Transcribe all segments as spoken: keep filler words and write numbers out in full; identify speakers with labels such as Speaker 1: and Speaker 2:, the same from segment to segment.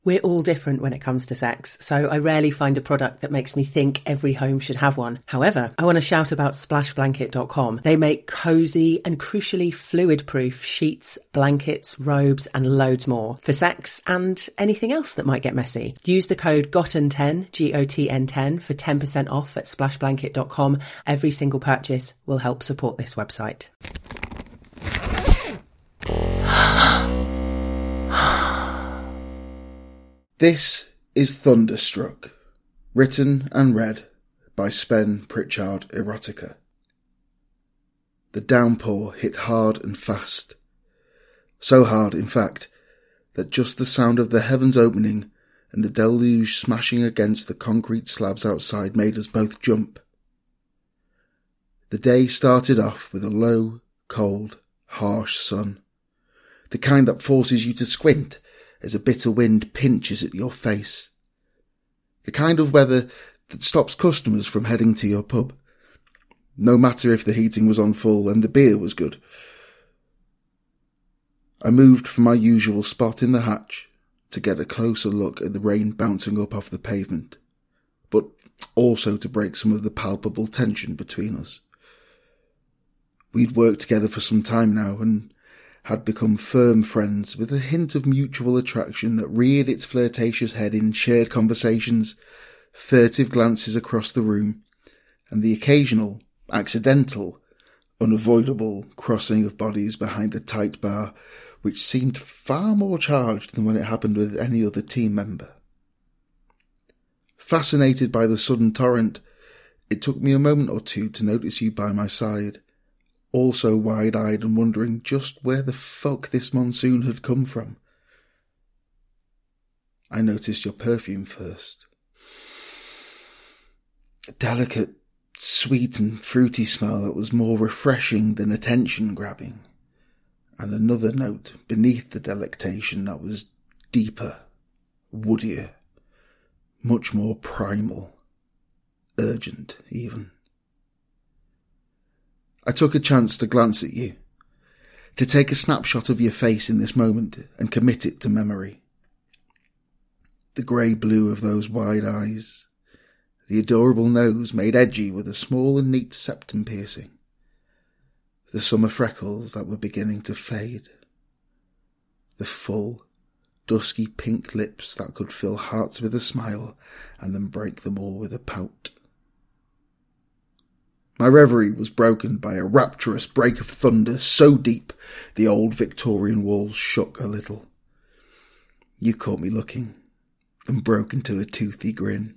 Speaker 1: We're all different when it comes to sex, so I rarely find a product that makes me think every home should have one. However, I want to shout about splash blanket dot com. They make cosy and crucially fluid-proof sheets, blankets, robes and loads more for sex and anything else that might get messy. Use the code G O T N ten, G O T N ten, for ten percent off at splash blanket dot com. Every single purchase will help support this website.
Speaker 2: This is Thunderstruck, written and read by Spen Pritchard Erotica. The downpour hit hard and fast. So hard, in fact, that just the sound of the heavens opening and the deluge smashing against the concrete slabs outside made us both jump. The day started off with a low, cold, harsh sun, the kind that forces you to squint as a bitter wind pinches at your face. The kind of weather that stops customers from heading to your pub, no matter if the heating was on full and the beer was good. I moved from my usual spot in the hatch to get a closer look at the rain bouncing up off the pavement, but also to break some of the palpable tension between us. We'd worked together for some time now and had become firm friends with a hint of mutual attraction that reared its flirtatious head in shared conversations, furtive glances across the room, and the occasional, accidental, unavoidable crossing of bodies behind the tight bar, which seemed far more charged than when it happened with any other team member. Fascinated by the sudden torrent, it took me a moment or two to notice you by my side, also wide-eyed and wondering just where the fuck this monsoon had come from. I noticed your perfume first. A delicate, sweet and fruity smell that was more refreshing than attention-grabbing, and another note beneath the delectation that was deeper, woodier, much more primal, urgent even. I took a chance to glance at you, to take a snapshot of your face in this moment and commit it to memory. The grey-blue of those wide eyes, the adorable nose made edgy with a small and neat septum piercing, the summer freckles that were beginning to fade, the full, dusky pink lips that could fill hearts with a smile and then break them all with a pout. My reverie was broken by a rapturous break of thunder so deep the old Victorian walls shook a little. You caught me looking and broke into a toothy grin.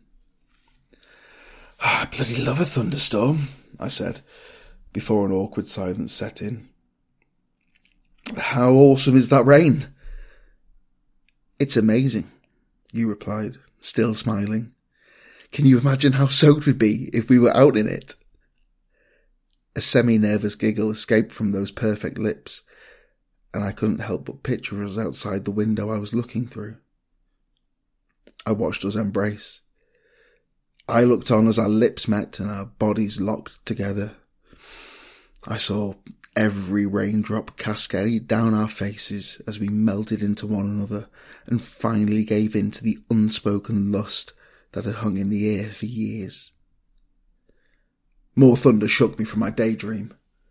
Speaker 2: "I bloody love a thunderstorm," I said, before an awkward silence set in. "How awesome is that rain?" "It's amazing," you replied, still smiling. "Can you imagine how soaked we'd be if we were out in it?" A semi-nervous giggle escaped from those perfect lips, and I couldn't help but picture us outside the window I was looking through. I watched us embrace. I looked on as our lips met and our bodies locked together. I saw every raindrop cascade down our faces as we melted into one another and finally gave in to the unspoken lust that had hung in the air for years. More thunder shook me from my daydream.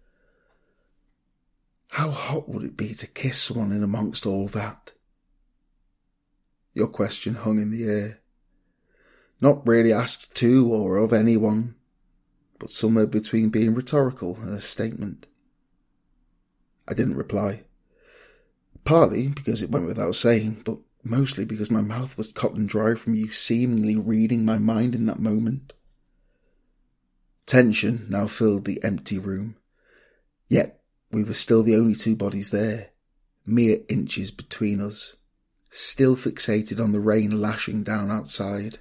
Speaker 2: How hot would it be to kiss someone in amongst all that? Your question hung in the air. Not really asked to or of anyone, but somewhere between being rhetorical and a statement. I didn't reply. Partly because it went without saying, but mostly because my mouth was cotton dry from you seemingly reading my mind in that moment. Tension now filled the empty room, yet we were still the only two bodies there, mere inches between us, still fixated on the rain lashing down outside.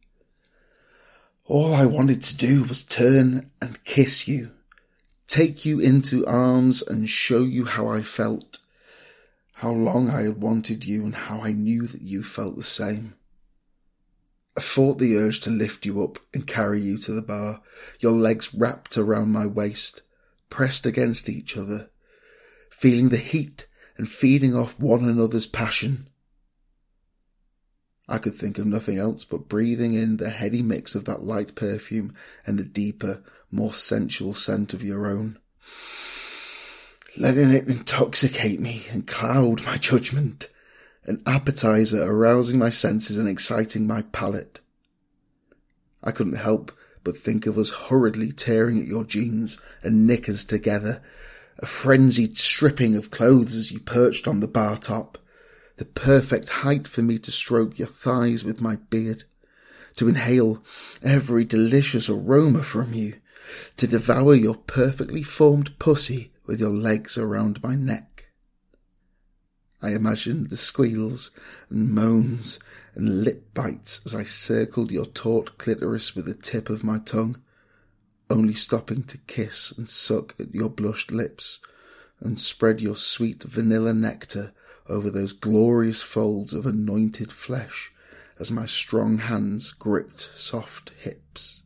Speaker 2: All I wanted to do was turn and kiss you, take you into arms and show you how I felt, how long I had wanted you and how I knew that you felt the same. I fought the urge to lift you up and carry you to the bar, your legs wrapped around my waist, pressed against each other, feeling the heat and feeding off one another's passion. I could think of nothing else but breathing in the heady mix of that light perfume and the deeper, more sensual scent of your own. Letting it intoxicate me and cloud my judgment, an appetizer arousing my senses and exciting my palate. I couldn't help but think of us hurriedly tearing at your jeans and knickers together, a frenzied stripping of clothes as you perched on the bar top, the perfect height for me to stroke your thighs with my beard, to inhale every delicious aroma from you, to devour your perfectly formed pussy with your legs around my neck. I imagined the squeals and moans and lip bites as I circled your taut clitoris with the tip of my tongue, only stopping to kiss and suck at your blushed lips and spread your sweet vanilla nectar over those glorious folds of anointed flesh as my strong hands gripped soft hips.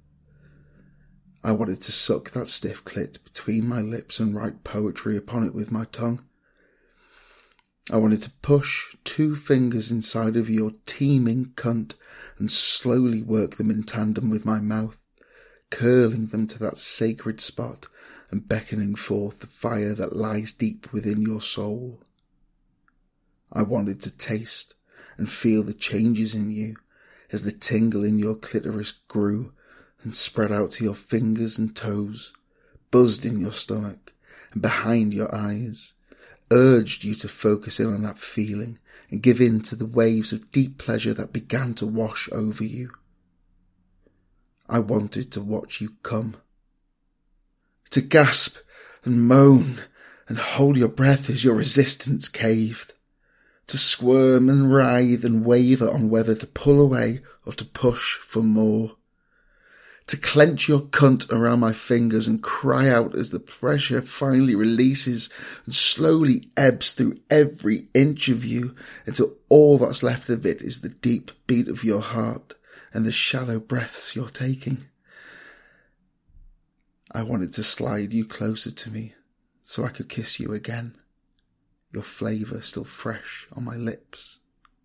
Speaker 2: I wanted to suck that stiff clit between my lips and write poetry upon it with my tongue. I wanted to push two fingers inside of your teeming cunt and slowly work them in tandem with my mouth, curling them to that sacred spot and beckoning forth the fire that lies deep within your soul. I wanted to taste and feel the changes in you as the tingle in your clitoris grew and spread out to your fingers and toes, buzzed in your stomach and behind your eyes, urged you to focus in on that feeling and give in to the waves of deep pleasure that began to wash over you. I wanted to watch you come, to gasp and moan and hold your breath as your resistance caved, to squirm and writhe and waver on whether to pull away or to push for more, to clench your cunt around my fingers and cry out as the pressure finally releases and slowly ebbs through every inch of you until all that's left of it is the deep beat of your heart and the shallow breaths you're taking. I wanted to slide you closer to me so I could kiss you again, your flavour still fresh on my lips.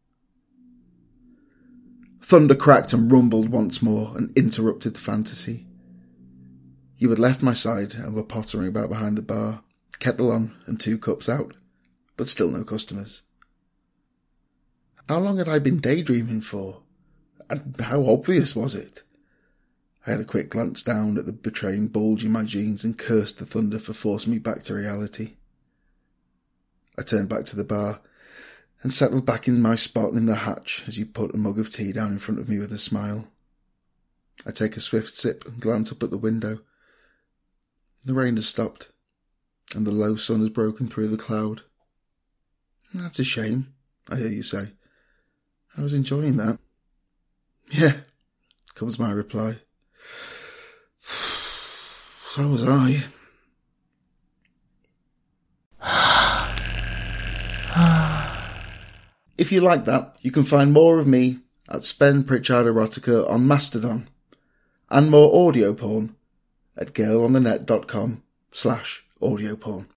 Speaker 2: Thunder cracked and rumbled once more and interrupted the fantasy. You had left my side and were pottering about behind the bar, kettle on and two cups out, but still no customers. How long had I been daydreaming for? And how obvious was it? I had a quick glance down at the betraying bulge in my jeans and cursed the thunder for forcing me back to reality. I turned back to the bar and settled back in my spot in the hatch as you put a mug of tea down in front of me with a smile. I take a swift sip and glance up at the window. The rain has stopped, and the low sun has broken through the cloud. That's a shame, I hear you say. I was enjoying that. Yeah, comes my reply. So was I. If you like that, you can find more of me at Spen Pritchard Erotica on Mastodon, and more audio porn at girlonthenet.com slash audio porn.